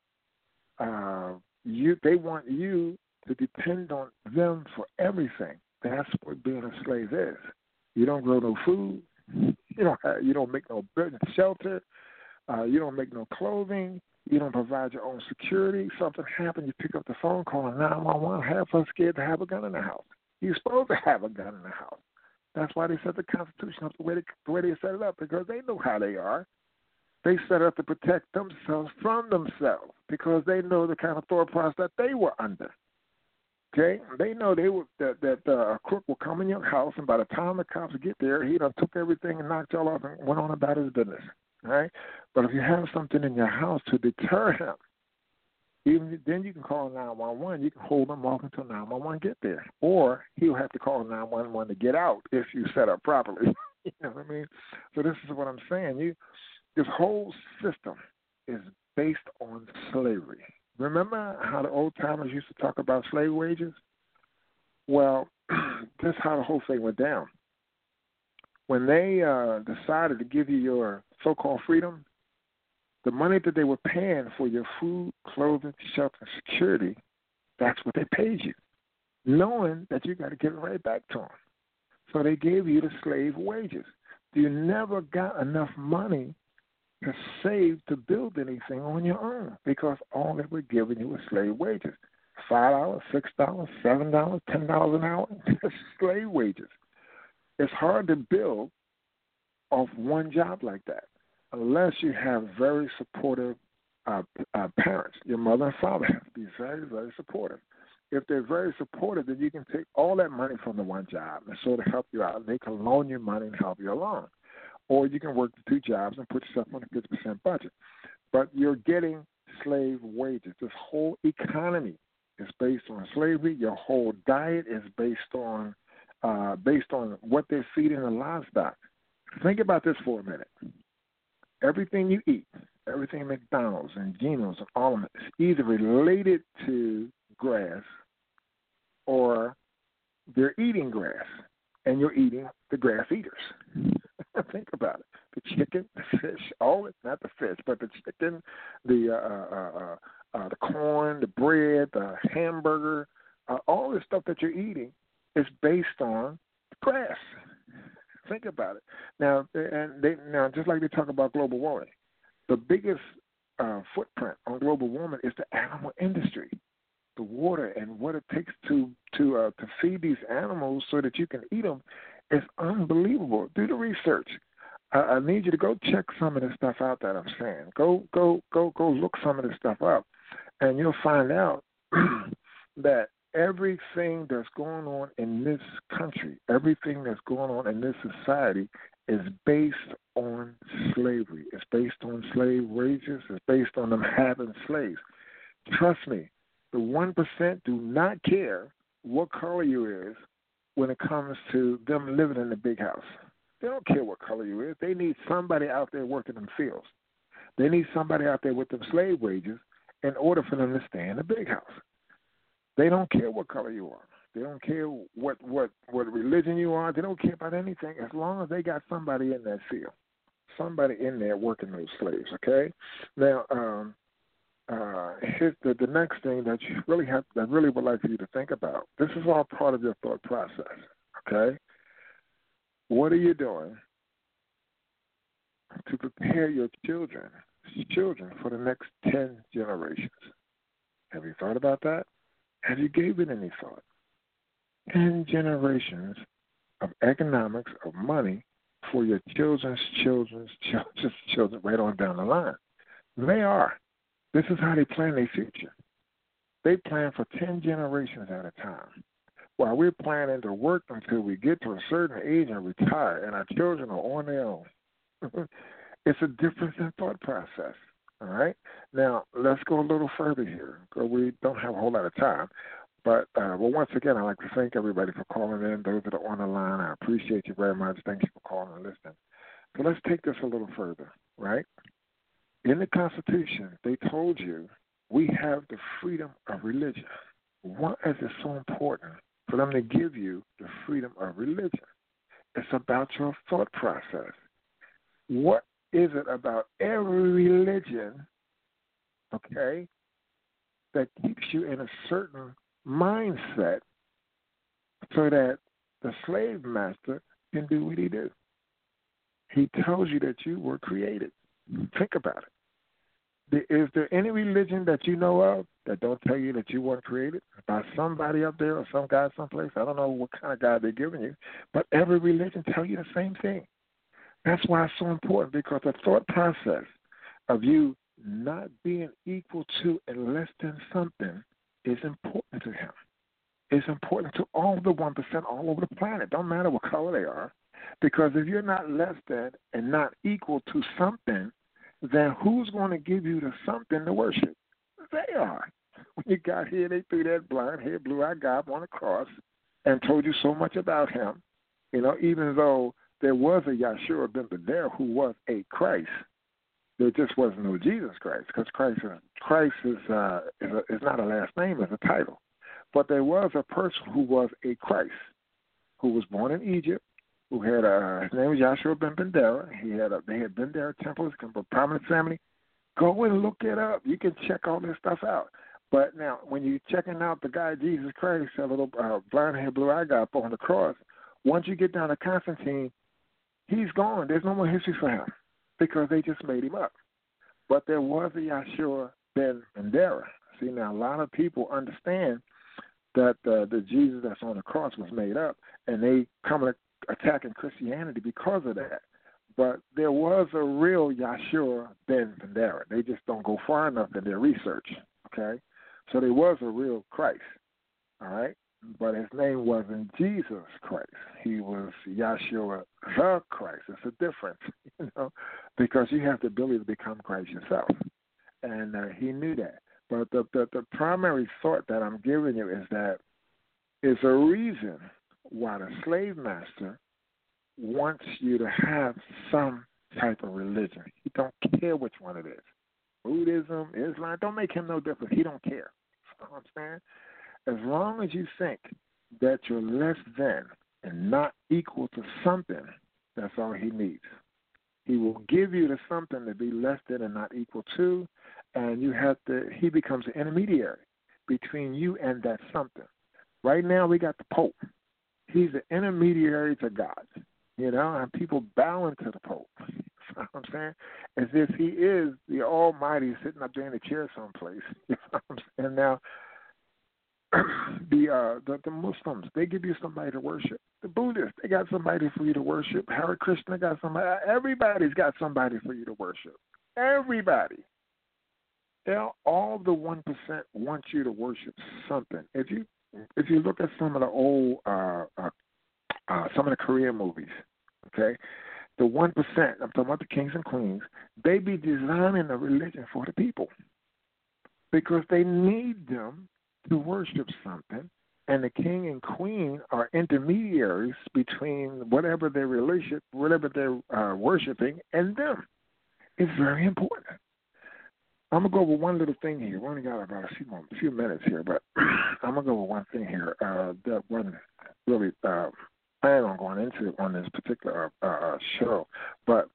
they want you to depend on them for everything. That's what being a slave is. You don't grow no food. You don't make no shelter. You don't make no clothing. You don't provide your own security. Something happened, you pick up the phone, call 911. Half us scared to have a gun in the house. You're supposed to have a gun in the house. That's why they set the Constitution up the way they set it up, because they know how they are. They set it up to protect themselves from themselves because they know the kind of thought process that they were under. Okay? They know that a crook will come in your house, and by the time the cops get there, he done took everything and knocked y'all off and went on about his business. Right? But if you have something in your house to deter him, then you can call 911. You can hold him off until 911 get there. Or he'll have to call 911 to get out if you set up properly. You know what I mean? So this is what I'm saying. This whole system is based on slavery. Remember how the old timers used to talk about slave wages? Well, this is how the whole thing went down. When they decided to give you your so-called freedom, the money that they were paying for your food, clothing, shelter, and security, that's what they paid you, knowing that you got to give it right back to them. So they gave you the slave wages. You never got enough money to save to build anything on your own because all they were giving you was slave wages. $5, $6, $7, $10 an hour. That's slave wages. It's hard to build off one job like that unless you have very supportive parents. Your mother and father have to be very, very supportive. If they're very supportive, then you can take all that money from the one job and sort of help you out. They can loan you money and help you along. Or you can work the two jobs and put yourself on a 50% budget. But you're getting slave wages. This whole economy is based on slavery. Your whole diet is based on what they're feeding the livestock. Think about this for a minute. Everything you eat, everything McDonald's and Geno's and all of it is either related to grass or they're eating grass, and you're eating the grass eaters. Think about it. The chicken, the fish, all it, not the fish, but the chicken, the corn, the bread, the hamburger, all the stuff that you're eating is based on grass. Think about it. Now, just like they talk about global warming, the biggest footprint on global warming is the animal industry, the water and what it takes to feed these animals so that you can eat them is unbelievable. Do the research. I need you to go check some of the stuff out that I'm saying. Go look some of this stuff up, and you'll find out that everything that's going on in this country, everything that's going on in this society is based on slavery. It's based on slave wages. It's based on them having slaves. Trust me, the 1% do not care what color you is when it comes to them living in the big house. They don't care what color you is. They need somebody out there working in fields. They need somebody out there with them slave wages in order for them to stay in the big house. They don't care what color you are. They don't care what religion you are. They don't care about anything as long as they got somebody in that field, somebody in there working those slaves, okay? Now, here's the next thing that you really would like for you to think about. This is all part of your thought process, okay? What are you doing to prepare your children for the next 10 generations? Have you thought about that? Have you given any thought? 10 generations of economics, of money for your children's children, right on down the line. They are. This is how they plan their future. They plan for 10 generations at a time. While we're planning to work until we get to a certain age and retire, and our children are on their own. It's a difference in thought process. All right? Now, let's go a little further here, because we don't have a whole lot of time. But, once again, I'd like to thank everybody for calling in, those that are on the line. I appreciate you very much. Thank you for calling and listening. So let's take this a little further, right? In the Constitution, they told you we have the freedom of religion. Why is it so important for them to give you the freedom of religion? It's about your thought process. What is it about every religion, okay, that keeps you in a certain mindset so that the slave master can do what he do? He tells you that you were created. Think about it. Is there any religion that you know of that don't tell you that you weren't created by somebody up there or some guy someplace? I don't know what kind of guy they're giving you, but every religion tells you the same thing. That's why it's so important, because the thought process of you not being equal to and less than something is important to him. It's important to all the 1% all over the planet. Don't matter what color they are, because if you're not less than and not equal to something, then who's going to give you the something to worship? They are. When you got here, they threw that blonde-haired, blue-eyed guy up on the cross and told you so much about him. You know, even though there was a Yahshua ben Badar who was a Christ, there just wasn't no Jesus Christ, because Christ is not a last name, it's a title. But there was a person who was a Christ, who was born in Egypt, who had his name was Yahshua ben Badar. They had Badar temples, come from a prominent family. Go and look it up. You can check all this stuff out. But now, when you're checking out the guy Jesus Christ, a little blonde-haired, blue-eyed guy up on the cross, once you get down to Constantine, he's gone. There's no more history for him, because they just made him up. But there was a Yahshua ben Badar. See, now a lot of people understand that the Jesus that's on the cross was made up, and they come attacking Christianity because of that. But there was a real Yahshua ben Pandera. They just don't go far enough in their research, okay? So there was a real Christ, all right? But his name wasn't Jesus Christ. He was Yahshua the Christ. It's a difference, because you have the ability to become Christ yourself. And he knew that. But the primary thought that I'm giving you is that it's a reason why the slave master wants you to have some type of religion. He don't care which one it is. Buddhism, Islam, don't make him no difference. He don't care. You know what I'm saying? As long as you think that you're less than and not equal to something, that's all he needs. He will give you the something to be less than and not equal to, and he becomes an intermediary between you and that something. Right now we got the Pope. He's the intermediary to God, and people bow into the Pope. You know what I'm saying? As if he is the Almighty sitting up there in a chair someplace. You know what I'm saying? Now, the Muslims, they give you somebody to worship. The Buddhists, they got somebody for you to worship. Hare Krishna got somebody. Everybody's got somebody for you to worship. Everybody. All the 1% want you to worship something. If you look at some of the old some of the Korean movies, okay, the 1%, I'm talking about the kings and queens, they be designing a religion for the people because they need them to worship something, and the king and queen are intermediaries between whatever their relationship, whatever they're worshiping, and them. It's very important. I'm going to go over one little thing here. We only got about a few minutes here, but I'm going to go over one thing here that wasn't really planning on going into on this particular show. But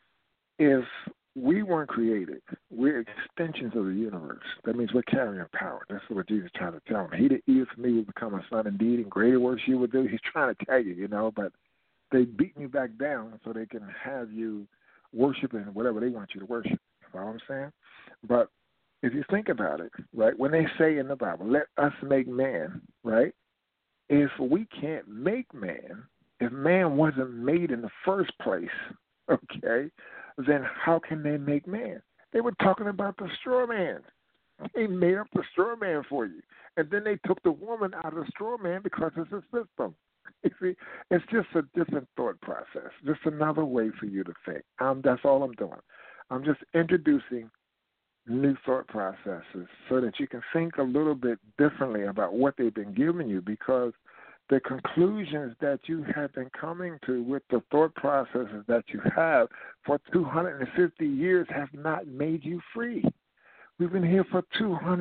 if we weren't created, we're extensions of the universe. That means we're carrying power. That's what Jesus tried to tell him. He that eateth me will become a son indeed, and greater works you will do. He's trying to tell you, but they beat you back down so they can have you worshiping whatever they want you to worship. You know what I'm saying? But if you think about it, right, when they say in the Bible, let us make man, right, if we can't make man, if man wasn't made in the first place, okay, then how can they make man? They were talking about the straw man. They made up the straw man for you. And then they took the woman out of the straw man because it's a system. You see, it's just a different thought process, just another way for you to think. That's all I'm doing. I'm just introducing new thought processes so that you can think a little bit differently about what they've been giving you, because the conclusions that you have been coming to with the thought processes that you have for 250 years have not made you free. We've been here for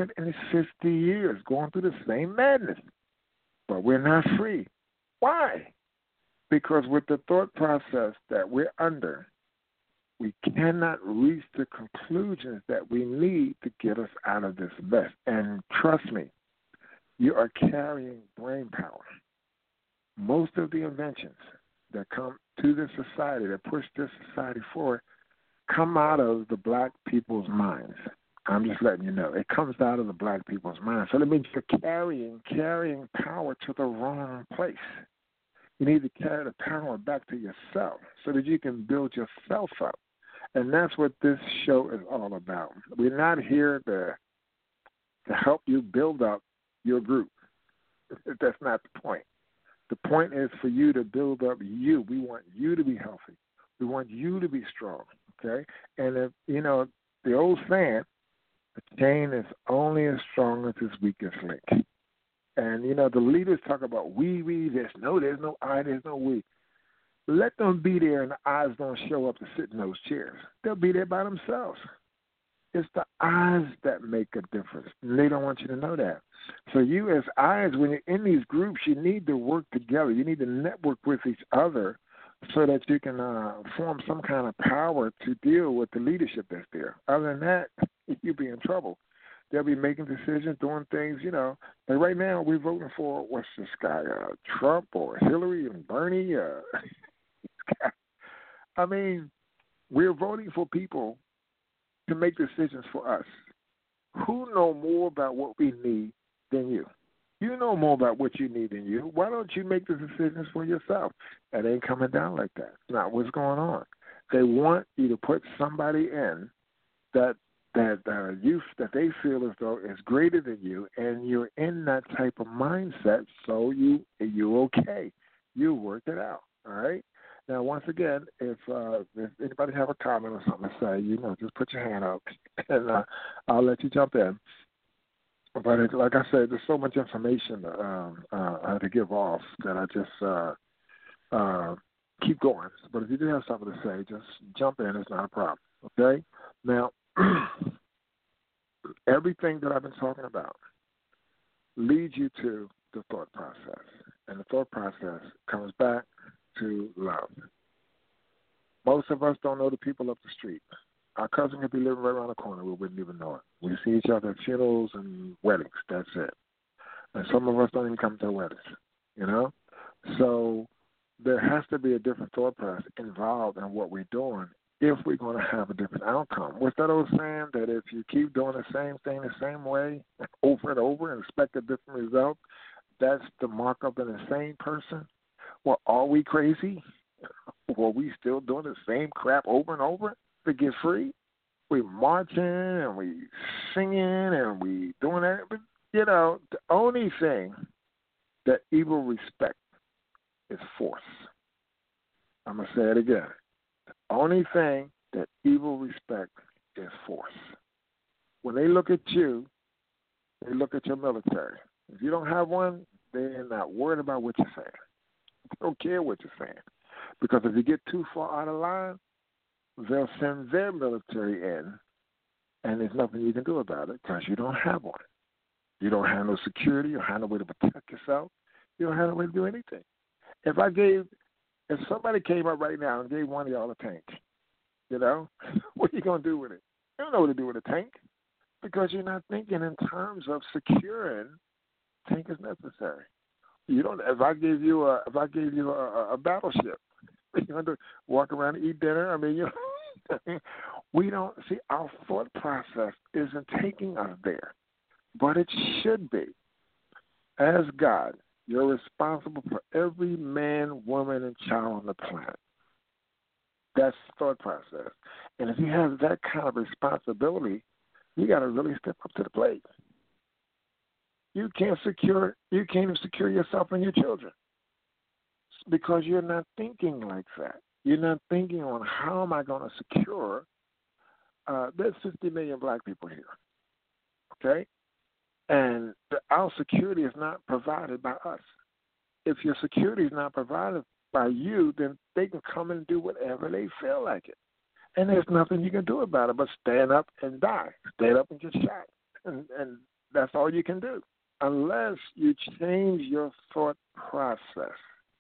250 years going through the same madness, but we're not free. Why? Because with the thought process that we're under, we cannot reach the conclusions that we need to get us out of this mess. And trust me, you are carrying brain power. Most of the inventions that come to this society, that push this society forward, come out of the black people's minds. I'm just letting you know. It comes out of the black people's minds. So that means you're carrying power to the wrong place. You need to carry the power back to yourself so that you can build yourself up. And that's what this show is all about. We're not here to help you build up your group. That's not the point. The point is for you to build up you. We want you to be healthy. We want you to be strong, okay? And if, the old saying, the chain is only as strong as its weakest link. And, the leaders talk about we, there's no I, there's no we. Let them be there and the eyes don't show up to sit in those chairs. They'll be there by themselves. It's the eyes that make a difference. And they don't want you to know that. So you as eyes, when you're in these groups, you need to work together. You need to network with each other so that you can form some kind of power to deal with the leadership that's there. Other than that, you'll be in trouble. They'll be making decisions, doing things, Like right now, we're voting for, what's this guy, Trump or Hillary and Bernie. I mean, we're voting for people to make decisions for us who know more about what we need than you? You know more about what you need than you. Why don't you make the decisions for yourself? It ain't coming down like that. It's not what's going on. They want you to put somebody in that youth that they feel as though is greater than you, and you're in that type of mindset, so you're okay. You work it out. All right. Now, once again, if anybody have a comment or something to say, just put your hand up, and I'll let you jump in. But like I said, there's so much information to give off that I just keep going. But if you do have something to say, just jump in. It's not a problem. Okay. Now, everything that I've been talking about leads you to the thought process. And the thought process comes back to love. Most of us don't know the people up the street. Our cousin could be living right around the corner. We wouldn't even know it. We see each other at funerals and weddings. That's it. And some of us don't even come to weddings, So there has to be a different thought process involved in what we're doing if we're going to have a different outcome. What's that old saying that if you keep doing the same thing the same way over and over and expect a different result, that's the mark of an insane person? Well, are we crazy? Were we still doing the same crap over and over to get free? We marching and we singing and we doing that. But, the only thing that evil respect is force. I'm going to say it again. Only thing that evil respect is force. When they look at you, they look at your military. If you don't have one, they're not worried about what you're saying. They don't care what you're saying. Because if you get too far out of line, they'll send their military in, and there's nothing you can do about it because you don't have one. You don't have no security. You don't have no way to protect yourself. You don't have no way to do anything. If somebody came up right now and gave one of y'all a tank, what are you going to do with it? You don't know what to do with a tank because you're not thinking in terms of securing tank is necessary. You don't. If I gave you a battleship, you're going to walk around and eat dinner. I mean, we don't see our thought process isn't taking us there, but it should be. As God, you're responsible for every man, woman, and child on the planet. That's the thought process. And if you have that kind of responsibility, you got to really step up to the plate. You can't even secure yourself and your children because you're not thinking like that. You're not thinking on how am I going to secure. There's 50 million black people here, okay? And our security is not provided by us. If your security is not provided by you, then they can come and do whatever they feel like it. And there's nothing you can do about it but stand up and die, stand up and get shot. And that's all you can do unless you change your thought process.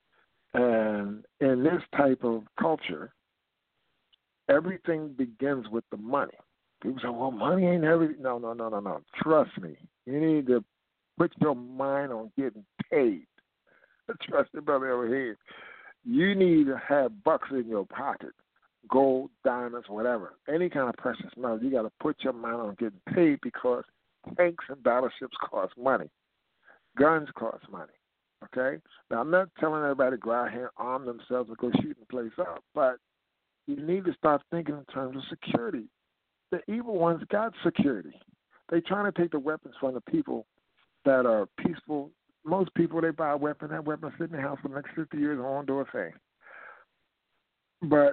And in this type of culture, everything begins with the money. People say, well, money ain't everything. No. Trust me. You need to put your mind on getting paid. Trust me, brother over here. You need to have bucks in your pocket, gold, diamonds, whatever. Any kind of precious metal. You got to put your mind on getting paid because tanks and battleships cost money. Guns cost money. Okay? Now, I'm not telling everybody to go out here and arm themselves and go shoot the place up, but you need to start thinking in terms of security. The evil ones got security. They're trying to take the weapons from the people that are peaceful. Most people, they buy a weapon, that weapon sit in the house for the next 50 years and won't do a thing. But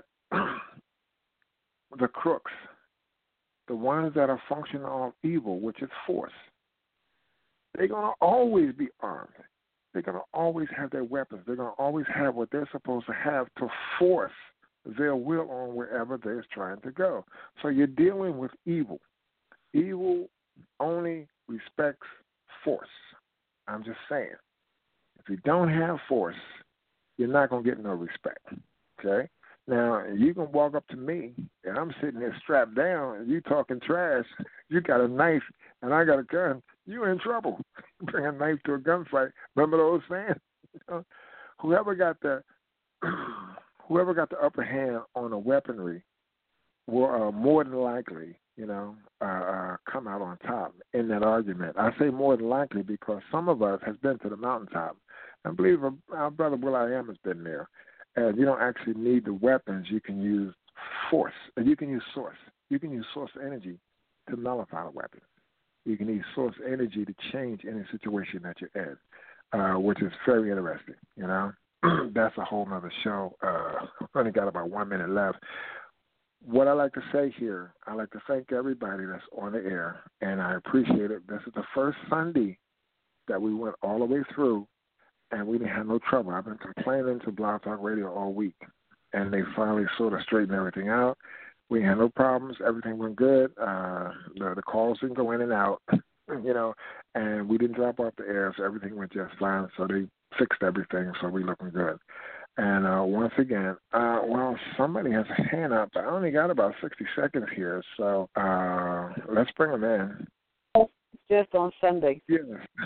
the crooks, the ones that are functioning off evil, which is force, they're going to always be armed. They're going to always have their weapons. They're going to always have what they're supposed to have to force their will on wherever they're trying to go. So you're dealing with evil. Evil only respects force. I'm just saying. If you don't have force, you're not going to get no respect. Okay? Now, you can walk up to me, and I'm sitting there strapped down, and you talking trash. You got a knife, and I got a gun. You're in trouble. Bring a knife to a gunfight. Remember those saying? Whoever got the upper hand on the weaponry will more than likely, come out on top in that argument. I say more than likely because some of us has been to the mountaintop. I believe our brother Will I Am has been there. And you don't actually need the weapons. You can use force. And you can use source. You can use source energy to nullify the weapon. You can use source energy to change any situation that you're in, which is very interesting, That's a whole nother show. I've only got about 1 minute left. What I like to say here, I like to thank everybody that's on the air, and I appreciate it. This is the first Sunday that we went all the way through, and we didn't have no trouble. I've been complaining to Blog Talk Radio all week, and they finally sort of straightened everything out. We had no problems. Everything went good. The calls didn't go in and out, and we didn't drop off the air, so everything went just fine. So they fixed everything, so we're looking good. And once again, somebody has a hand up, but I only got about 60 seconds here, so let's bring them in. Just on Sunday. Yes.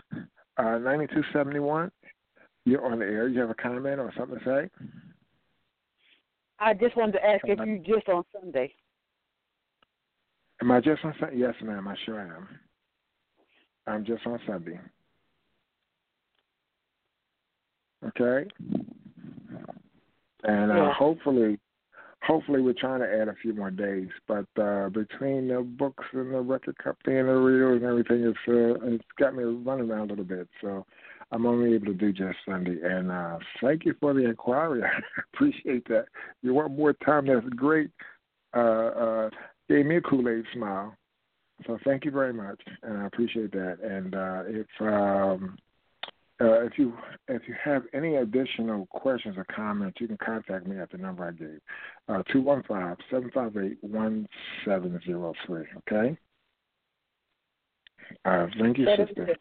9271, you're on the air. You have a comment or something to say? I just wanted to ask if you just on Sunday. Am I just on Sunday? Yes, ma'am, I sure am. I'm just on Sunday. Okay? And hopefully we're trying to add a few more days. But between the books and the record company and the radio and everything, it's got me running around a little bit. So I'm only able to do just Sunday. And thank you for the inquiry. I appreciate that. You want more time? That's great. Gave me a Kool-Aid smile. So thank you very much, and I appreciate that. And if you have any additional questions or comments, you can contact me at the number I gave, 215-758-1703, okay? Thank you, sister.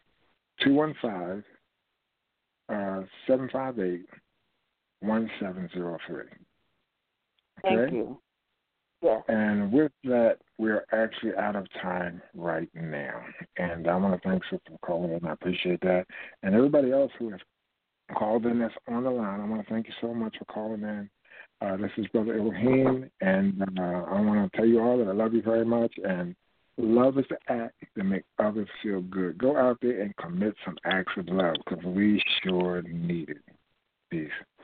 215-758-1703. Okay? Thank you. Yes. And with that, we're actually out of time right now. And I want to thank Sister for calling in. I appreciate that. And everybody else who has called in that's on the line, I want to thank you so much for calling in. This is Brother Elohim, and I want to tell you all that I love you very much. And love is the act that make others feel good. Go out there and commit some acts of love because we sure need it. Peace.